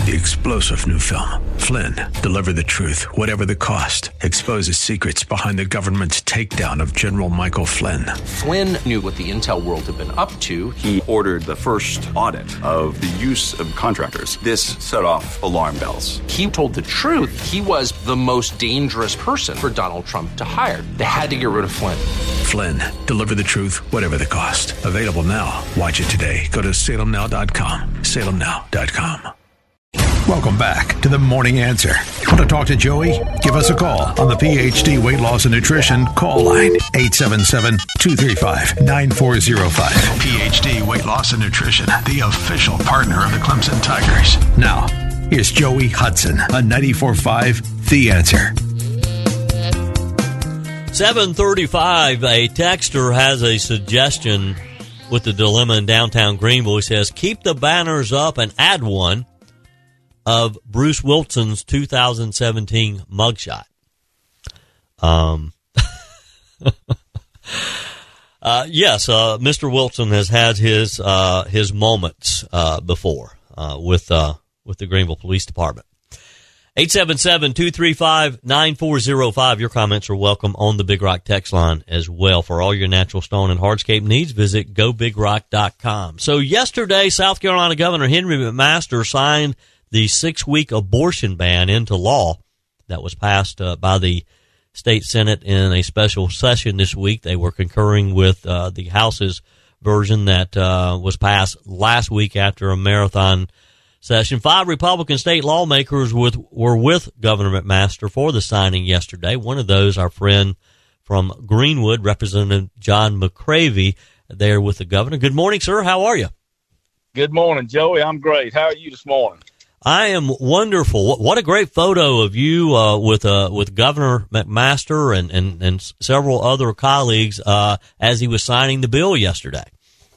the explosive new film, Flynn, Deliver the Truth, Whatever the Cost, exposes secrets behind the government's takedown of General Michael Flynn. Flynn knew what the intel world had been up to. He ordered the first audit of the use of contractors. This set off alarm bells. He told the truth. He was the most dangerous person for Donald Trump to hire. They had to get rid of Flynn. Flynn, Deliver the Truth, Whatever the Cost. Available now. Watch it today. Go to salemnow.com. salemnow.com. Welcome back to The Morning Answer. Want to talk to Joey? Give us a call on the PhD Weight Loss and Nutrition call line, 877-235-9405. PhD Weight Loss and Nutrition, the official partner of the Clemson Tigers. Now, here's Joey Hudson on 94.5 The Answer. 7:35, a texter has a suggestion with the dilemma in downtown Greenville. He says, keep the banners up and add one of Bruce Wilson's 2017 mugshot. Yes, Mr. Wilson has had his moments before with the Greenville Police Department. 877-235-9405. Your comments are welcome on the Big Rock text line as well. For all your natural stone and hardscape needs, visit gobigrock.com. So yesterday, South Carolina Governor Henry McMaster signed the 6-week abortion ban into law that was passed by the state Senate in a special session this week. They were concurring with the House's version that was passed last week after a marathon session. 5 Republican state lawmakers were with Governor McMaster for the signing yesterday. One of those, our friend from Greenwood, Representative John McCravey, there with the governor. Good morning, sir. How are you? Good morning, Joey. I'm great. How are you this morning? I am wonderful. What a great photo of you with Governor McMaster and several other colleagues as he was signing the bill yesterday.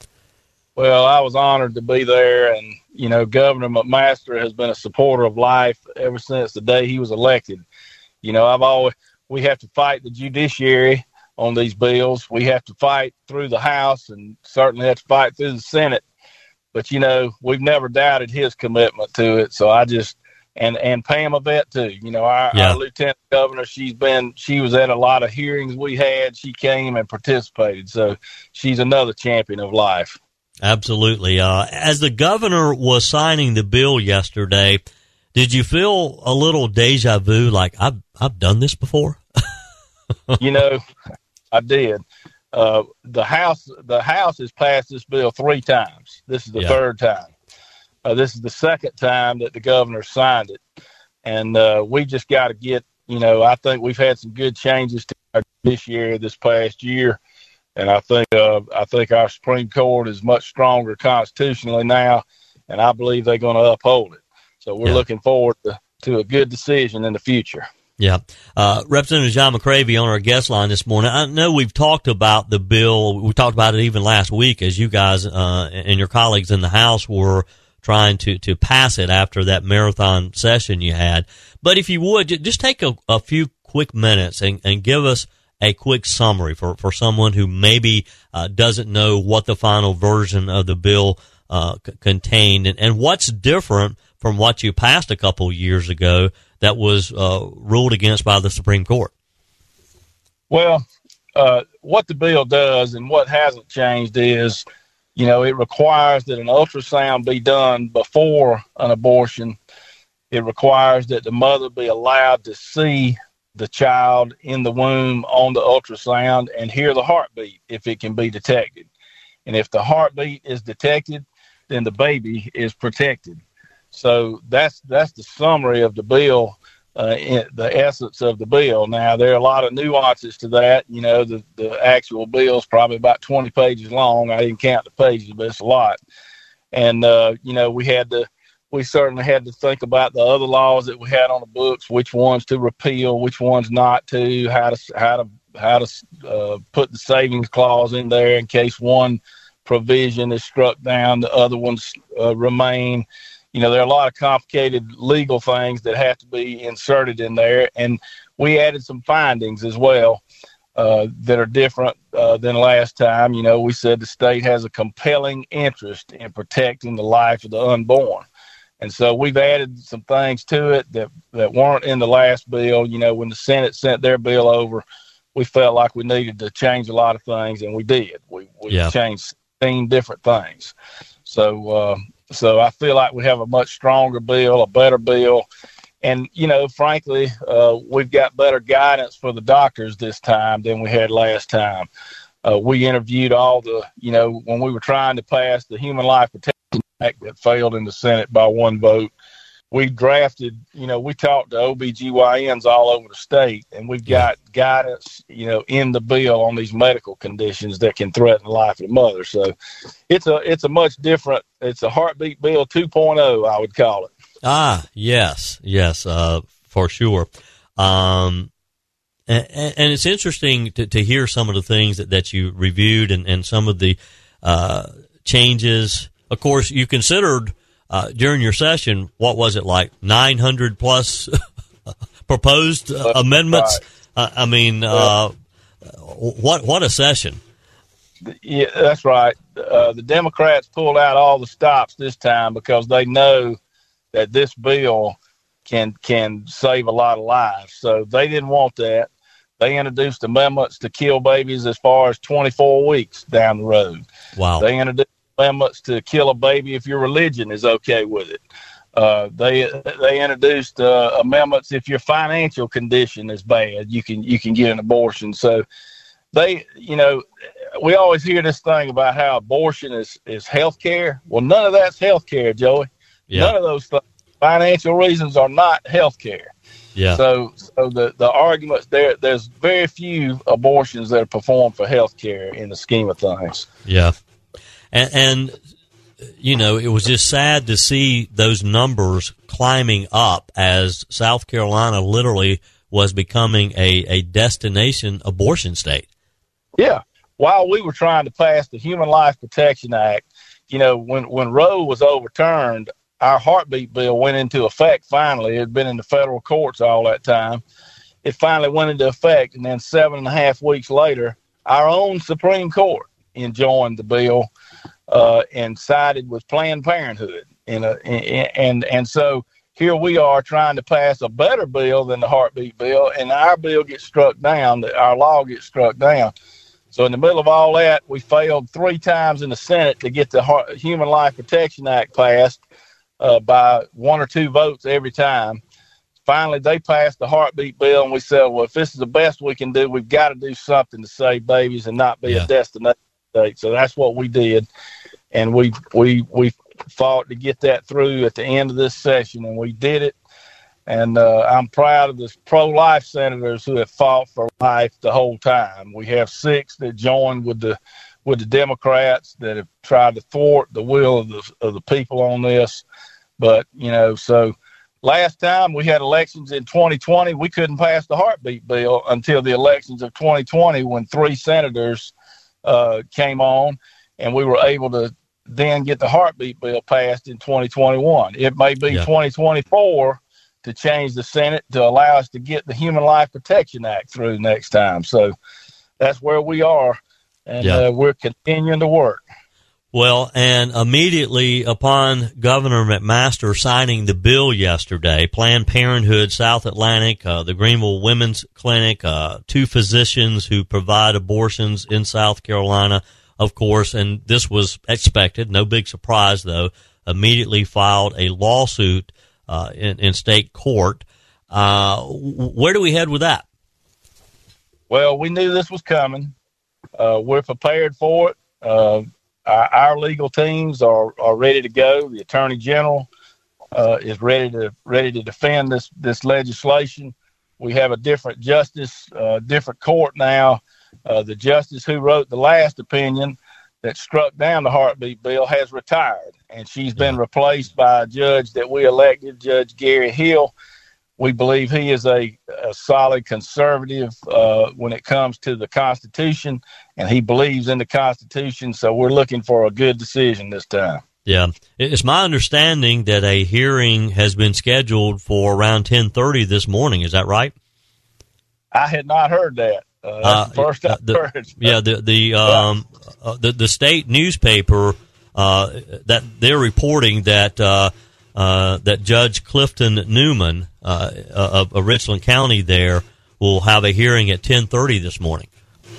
Well, I was honored to be there, and you know, Governor McMaster has been a supporter of life ever since the day he was elected. You know, we have to fight the judiciary on these bills. We have to fight through the House and certainly have to fight through the Senate. But, you know, we've never doubted his commitment to it. So I just, and Pam Yvette too, you know, our Lieutenant Governor, she was at a lot of hearings we had. She came and participated. So she's another champion of life. Absolutely. As the governor was signing the bill yesterday, did you feel a little deja vu, like I've done this before? You know, I did. The House has passed this bill 3 times. This is the third time. This is the second time that the governor signed it, and we just got to get. You know, I think we've had some good changes to our judiciary this past year. And I think our Supreme Court is much stronger constitutionally now, and I believe they're going to uphold it. So we're looking forward to a good decision in the future. Yeah. Representative John McCravey on our guest line this morning. I know we've talked about the bill. We talked about it even last week as you guys and your colleagues in the House were trying to pass it after that marathon session you had. But if you would, just take a few quick minutes and give us a quick summary for someone who maybe doesn't know what the final version of the bill contained and what's different from what you passed a couple years ago that was ruled against by the Supreme Court. Well, what the bill does and what hasn't changed is, you know, it requires that an ultrasound be done before an abortion. It requires that the mother be allowed to see the child in the womb on the ultrasound and hear the heartbeat if it can be detected. And if the heartbeat is detected, then the baby is protected. So that's the summary of the bill, the essence of the bill. Now, there are a lot of nuances to that. You know, the actual bill is probably about 20 pages long. I didn't count the pages, but it's a lot. And, you know, we certainly had to think about the other laws that we had on the books, which ones to repeal, which ones not to, how to put the savings clause in there in case one provision is struck down, the other ones remain. You know, there are a lot of complicated legal things that have to be inserted in there. And we added some findings as well that are different than last time. You know, we said the state has a compelling interest in protecting the life of the unborn. And so we've added some things to it that weren't in the last bill. You know, when the Senate sent their bill over, we felt like we needed to change a lot of things, and we did. We changed 16 different things. So I feel like we have a much stronger bill, a better bill. And, you know, frankly, we've got better guidance for the doctors this time than we had last time. We interviewed all the, you know, when we were trying to pass the Human Life Protection Act that failed in the Senate by one vote, we drafted, you know, we talked to OBGYNs all over the state, and we've got guidance, you know, in the bill on these medical conditions that can threaten the life of the mother. So it's a much different, it's a heartbeat bill 2.0, I would call it. Yes, for sure. And it's interesting to hear some of the things that you reviewed and some of the changes. Of course, you considered during your session, what was it, like 900 plus proposed amendments? Right. I mean, what a session. Yeah, that's right. The Democrats pulled out all the stops this time because they know that this bill can save a lot of lives. So they didn't want that. They introduced amendments to kill babies as far as 24 weeks down the road. Wow. They introduced amendments to kill a baby if your religion is okay with it. They introduced amendments if your financial condition is bad, you can get an abortion. So they, you know, we always hear this thing about how abortion is health care. Well, none of that's health care, Joey. Yeah. None of those financial reasons are not health care. Yeah. So the arguments there's very few abortions that are performed for health care in the scheme of things. Yeah. And you know, it was just sad to see those numbers climbing up as South Carolina literally was becoming a destination abortion state. Yeah. While we were trying to pass the Human Life Protection Act, you know, when Roe was overturned, our heartbeat bill went into effect finally. It had been in the federal courts all that time. It finally went into effect, and then 7.5 weeks later, our own Supreme Court enjoined the bill and sided with Planned Parenthood. And so here we are trying to pass a better bill than the heartbeat bill, and our bill gets struck down, our law gets struck down. So in the middle of all that, we failed 3 times in the Senate to get the Human Life Protection Act passed by 1 or 2 votes every time. Finally, they passed the heartbeat bill, and we said, well, if this is the best we can do, we've got to do something to save babies and not be a destination state. So that's what we did, and we fought to get that through at the end of this session, and we did it. And I'm proud of the pro-life senators who have fought for life the whole time. We have 6 that joined with the Democrats that have tried to thwart the will of the people on this. But, you know, so last time we had elections in 2020, we couldn't pass the heartbeat bill until the elections of 2020 when 3 senators came on, and we were able to then get the heartbeat bill passed in 2021. It may be 2024 to change the Senate to allow us to get the Human Life Protection Act through next time. So that's where we are, and we're continuing to work. Well, and immediately upon Governor McMaster signing the bill yesterday, Planned Parenthood South Atlantic, the Greenville Women's Clinic, 2 physicians who provide abortions in South Carolina, of course, and this was expected, no big surprise though, immediately filed a lawsuit in state court. Where do we head with that? Well, we knew this was coming. We're prepared for it. Our legal teams are ready to go. The Attorney General is ready to defend this legislation. We have a different justice, different court now. The justice who wrote the last opinion that struck down the heartbeat bill has retired, and she's been replaced by a judge that we elected, Judge Gary Hill. We believe he is a solid conservative when it comes to the Constitution, and he believes in the Constitution, so we're looking for a good decision this time. Yeah. It's my understanding that a hearing has been scheduled for around 10:30 this morning. Is that right? I had not heard that. That's the first I've heard. Yeah, the state newspaper that they're reporting that that Judge Clifton Newman of Richland County there will have a hearing at 10:30 this morning.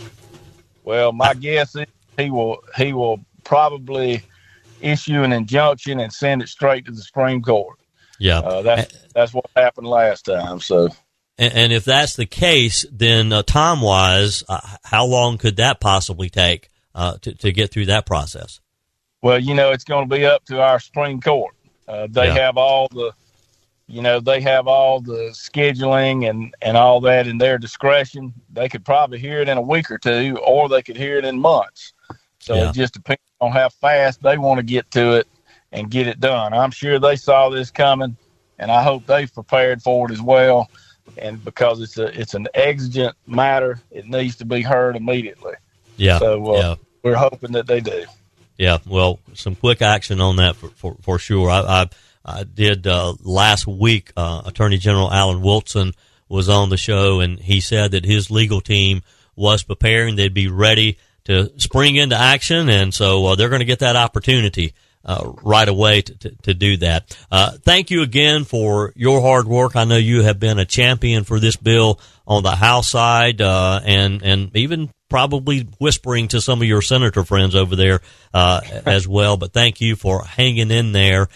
Well, my guess is he will probably issue an injunction and send it straight to the Supreme Court. Yeah, that's what happened last time. So, and if that's the case, then time wise, how long could that possibly take to get through that process? Well, it's going to be up to our Supreme Court. They have all the, they have all the scheduling and all that in their discretion. They could probably hear it in a week or two, or they could hear it in months. So it just depends on how fast they want to get to it and get it done. I'm sure they saw this coming, and I hope they've prepared for it as well. And because it's an exigent matter, it needs to be heard immediately. Yeah. So we're hoping that they do. Yeah. Well, some quick action on that for sure. I did last week. Attorney General Alan Wilson was on the show, and he said that his legal team was preparing. They'd be ready to spring into action, and so they're going to get that opportunity right away to do that. Thank you again for your hard work. I know you have been a champion for this bill on the House side, and even probably whispering to some of your senator friends over there as well. But thank you for hanging in there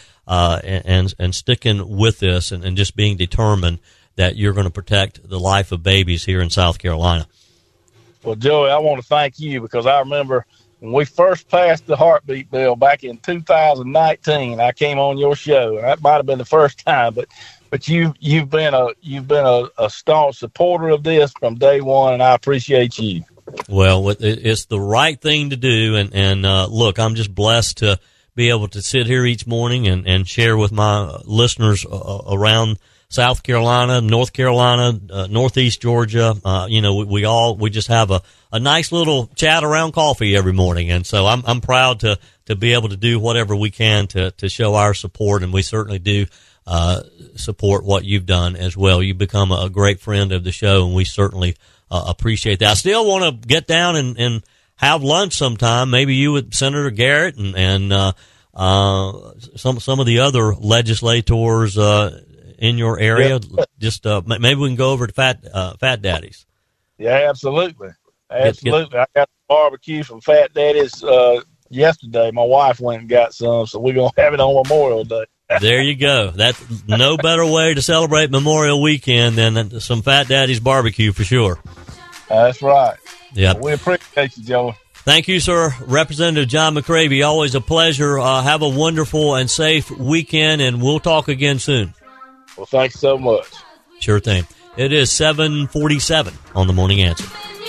and sticking with this and just being determined that you're going to protect the life of babies here in South Carolina. Well, Joey, I want to thank you because I remember when we first passed the heartbeat bill back in 2019. I came on your show, and that might have been the first time, but you've been a staunch supporter of this from day one, and I appreciate you. Well, it's the right thing to do, and look, I'm just blessed to be able to sit here each morning and share with my listeners around South Carolina, North Carolina, Northeast Georgia. We just have a nice little chat around coffee every morning. And so I'm proud to be able to do whatever we can to show our support. And we certainly do, support what you've done as well. You've become a great friend of the show, and we certainly, appreciate that. I still want to get down and have lunch sometime. Maybe you with Senator Garrett and some of the other legislators, in your area. Just maybe we can go over to Fat Daddy's. Yeah, absolutely. I got barbecue from Fat Daddy's yesterday. My wife went and got some, so we're gonna have it on Memorial Day. There you go. That's no better way to celebrate Memorial Weekend than some Fat Daddy's barbecue for sure. That's right. Yeah, we appreciate you, Joey. Thank you, sir. Representative John McCravy, always a pleasure. Have a wonderful and safe weekend, and we'll talk again soon. Well, thanks so much. Sure thing. It is 7:47 on the Morning Answer.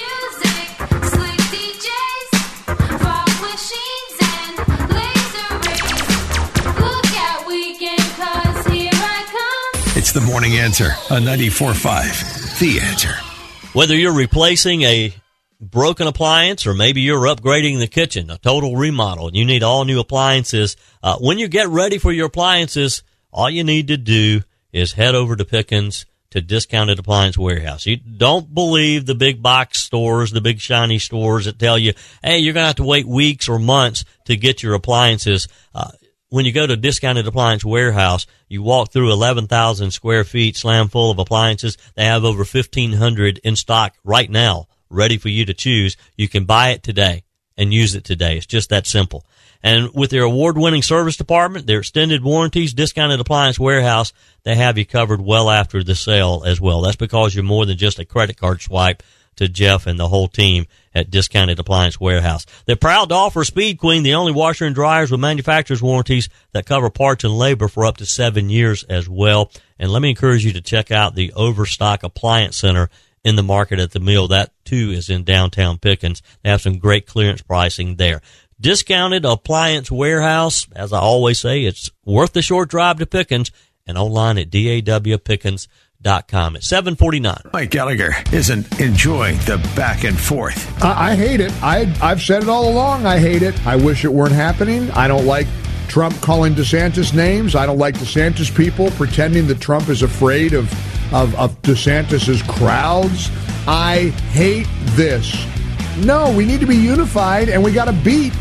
It's the Morning Answer on 94.5. The Answer. Whether you're replacing a broken appliance or maybe you're upgrading the kitchen, a total remodel, and you need all new appliances, when you get ready for your appliances, all you need to do is head over to Pickens to Discounted Appliance Warehouse. You don't believe the big box stores, the big shiny stores that tell you, hey, you're going to have to wait weeks or months to get your appliances. When you go to Discounted Appliance Warehouse, you walk through 11,000 square feet, slam full of appliances. They have over 1,500 in stock right now, ready for you to choose. You can buy it today and use it today. It's just that simple. And with their award-winning service department, their extended warranties, Discounted Appliance Warehouse, they have you covered well after the sale as well. That's because you're more than just a credit card swipe to Jeff and the whole team at Discounted Appliance Warehouse. They're proud to offer Speed Queen, the only washer and dryers with manufacturer's warranties that cover parts and labor for up to 7 years as well. And let me encourage you to check out the Overstock Appliance Center in the Market at the Mill. That, too, is in downtown Pickens. They have some great clearance pricing there. Discounted Appliance Warehouse, as I always say, it's worth the short drive to Pickens, and online at dawpickens.com. It's 7:49. Mike Gallagher isn't enjoying the back and forth. I hate it. I've said it all along. I hate it. I wish it weren't happening. I don't like Trump calling DeSantis names. I don't like DeSantis people pretending that Trump is afraid of DeSantis's crowds. I hate this. No, we need to be unified, and we got to beat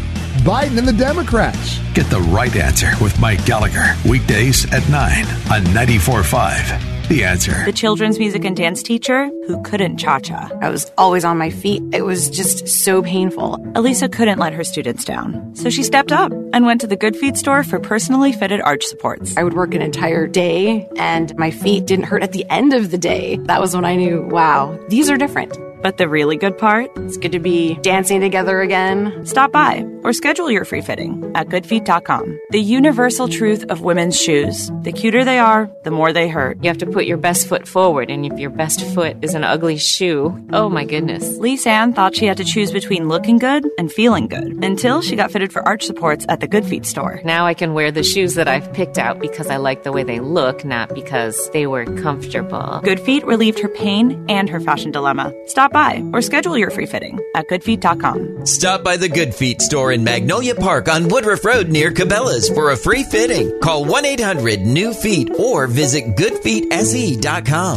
Biden and the Democrats. Get the right answer with Mike Gallagher. Weekdays at 9 on 94.5. The Answer. The children's music and dance teacher who couldn't cha-cha. I was always on my feet. It was just so painful. Elisa couldn't let her students down, so she stepped up and went to the Good Feet store for personally fitted arch supports. I would work an entire day, and my feet didn't hurt at the end of the day. That was when I knew, wow, these are different. But the really good part? It's good to be dancing together again. Stop by or schedule your free fitting at goodfeet.com. The universal truth of women's shoes. The cuter they are, the more they hurt. You have to put your best foot forward, and if your best foot is an ugly shoe, oh my goodness. Lise Ann thought she had to choose between looking good and feeling good until she got fitted for arch supports at the Good Feet store. Now I can wear the shoes that I've picked out because I like the way they look, not because they were comfortable. Good Feet relieved her pain and her fashion dilemma. Stop by or schedule your free fitting at goodfeet.com. Stop by the Good Feet store in Magnolia Park on Woodruff Road near Cabela's for a free fitting. Call 1-800-NEW-FEET or visit goodfeetse.com.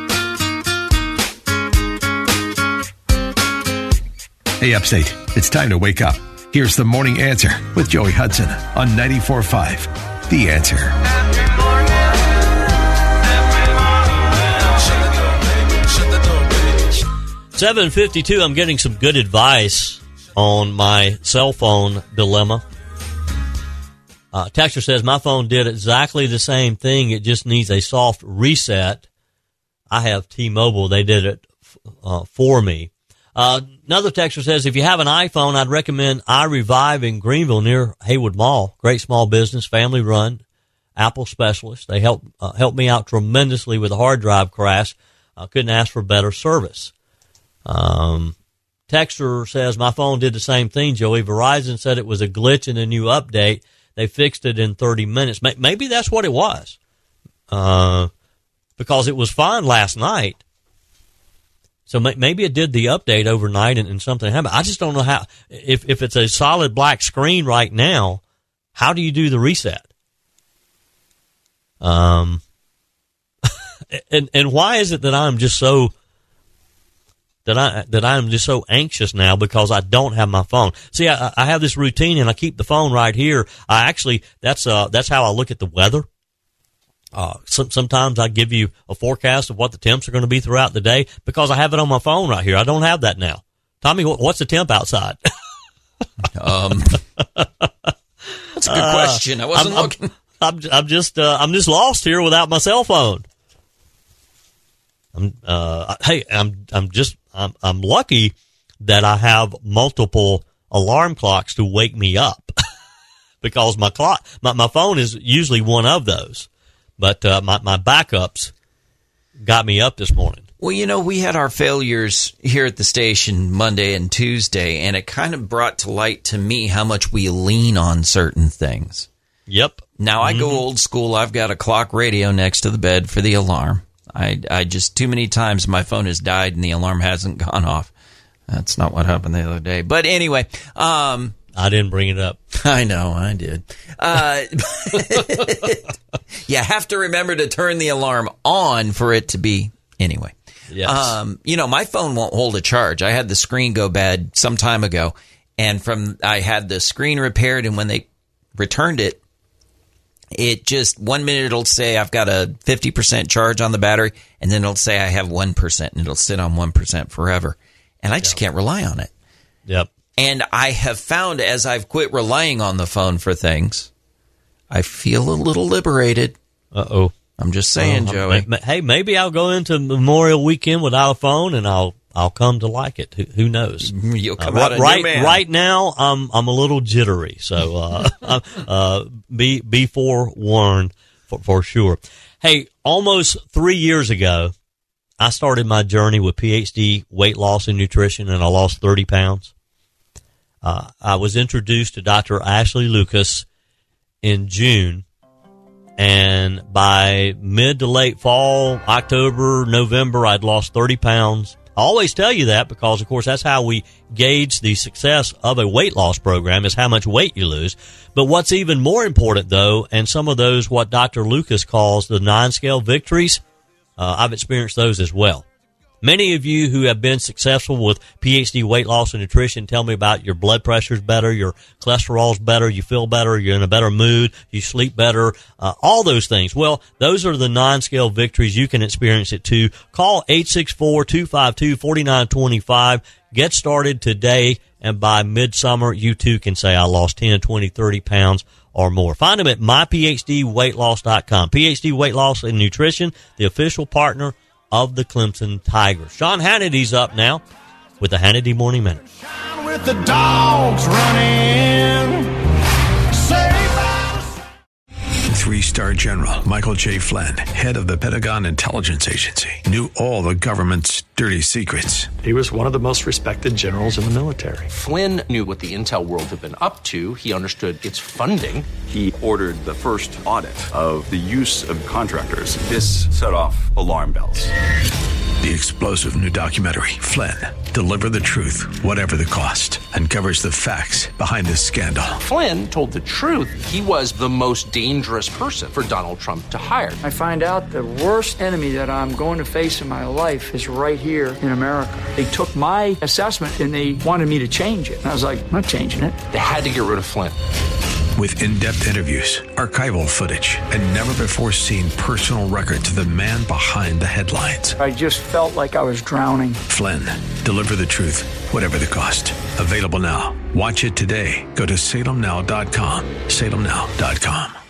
Hey, Upstate, it's time to wake up. Here's the Morning Answer with Joey Hudson on 94.5. The Answer. 7:52. I'm getting some good advice on my cell phone dilemma. Texter says, my phone did exactly the same thing. It just needs a soft reset. I have T-Mobile. They did it for me. Another texter says, if you have an iPhone, I'd recommend iRevive in Greenville near Haywood Mall. Great small business, family run, Apple specialist. They helped me out tremendously with a hard drive crash. Couldn't ask for better service. Texter says, my phone did the same thing, Joey. Verizon said it was a glitch in a new update. They fixed it in 30 minutes. Maybe that's what it was. Because it was fine last night. So maybe it did the update overnight and something happened. I just don't know how, if it's a solid black screen right now, how do you do the reset? And why is it that I'm just so, that I'm just so anxious now because I don't have my phone? See, I have this routine and I keep the phone right here. That's how I look at the weather. Sometimes I give you a forecast of what the temps are going to be throughout the day because I have it on my phone right here. I don't have that now. Tommy, what's the temp outside? That's a good question. I wasn't looking. I'm just lost here without my cell phone. I'm lucky that I have multiple alarm clocks to wake me up because my phone is usually one of those. But my backups got me up this morning. Well, we had our failures here at the station Monday and Tuesday, and it kind of brought to light to me how much we lean on certain things. Yep. Now, I go old school. I've got a clock radio next to the bed for the alarm. I just, too many times my phone has died and the alarm hasn't gone off. That's not what happened the other day. But anyway, I didn't bring it up. I know, I did. You have to remember to turn the alarm on for it to be, anyway. Yes. My phone won't hold a charge. I had the screen go bad some time ago, and I had the screen repaired, and when they returned it, it just, 1 minute it'll say I've got a 50% charge on the battery, and then it'll say I have 1%, and it'll sit on 1% forever. And I just can't rely on it. Yep. And I have found as I've quit relying on the phone for things, I feel a little liberated. Uh-oh. I'm just saying, Joey. Hey, maybe I'll go into Memorial Weekend without a phone, and I'll come to like it. Who knows? You'll come out a new man. Right now, I'm a little jittery, so be forewarned for sure. Hey, almost 3 years ago, I started my journey with PhD weight loss and nutrition, and I lost 30 pounds. I was introduced to Dr. Ashley Lucas in June, and by mid to late fall, October, November, I'd lost 30 pounds. I always tell you that because, of course, that's how we gauge the success of a weight loss program is how much weight you lose. But what's even more important, though, and some of those what Dr. Lucas calls the 9-scale victories, I've experienced those as well. Many of you who have been successful with PhD weight loss and nutrition tell me about your blood pressure's better, your cholesterol's better, you feel better, you're in a better mood, you sleep better, all those things. Well, those are the non-scale victories. You can experience it too. Call 864-252-4925. Get started today, and by midsummer, you too can say, I lost 10, 20, 30 pounds or more. Find them at myphdweightloss.com. PhD Weight Loss and Nutrition, the official partner of the Clemson Tigers. Sean Hannity's up now with the Hannity Morning Minute. With the dogs running. Three-star General Michael J. Flynn, head of the Pentagon Intelligence Agency, knew all the government's dirty secrets. He was one of the most respected generals in the military. Flynn knew what the intel world had been up to. He understood its funding. He ordered the first audit of the use of contractors. This set off alarm bells. The explosive new documentary, Flynn, Deliver the Truth, Whatever the Cost, uncovers the facts behind this scandal. Flynn told the truth. He was the most dangerous person for Donald Trump to hire. I find out the worst enemy that I'm going to face in my life is right here in America. They took my assessment and they wanted me to change it. And I was like, I'm not changing it. They had to get rid of Flynn. With in-depth interviews, archival footage, and never-before-seen personal records of the man behind the headlines. I just felt like I was drowning. Flynn, Deliver the Truth, Whatever the Cost. Available now. Watch it today. Go to salemnow.com. salemnow.com.